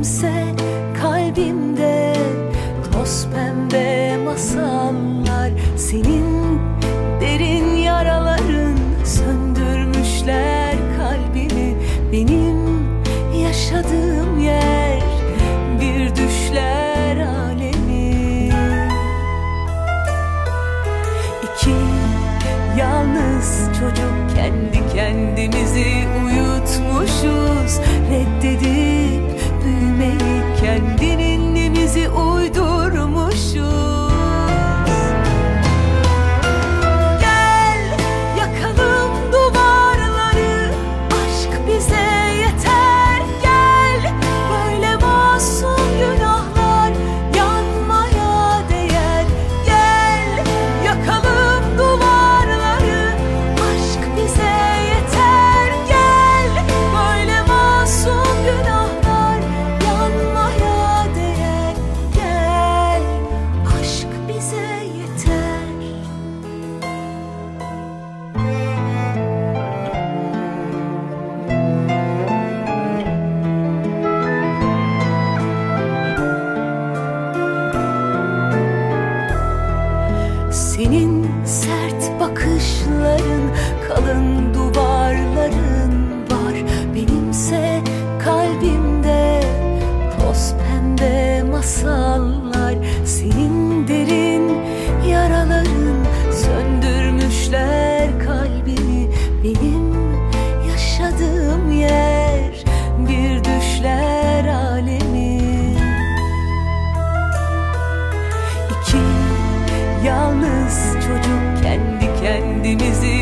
benimse kalbimde toz pembe masallar. Senin derin yaraların söndürmüşler kalbimi. Benim yaşadığım yer bir düşler alemi. İki yalnız çocuk kendi kendimizi uyutmuşuz. Reddedip büyümeyi kendi ninnimizi uydurmuşuz. Senin sert bakışların, kalın duvarların var. Benimse kalbimde toz pembe masallar. Senin derin yaraların söndürmüşler kalbimi. Benim yaşadığım yer bir düşler alemi. İki yalnız çocuk kendi kendimizi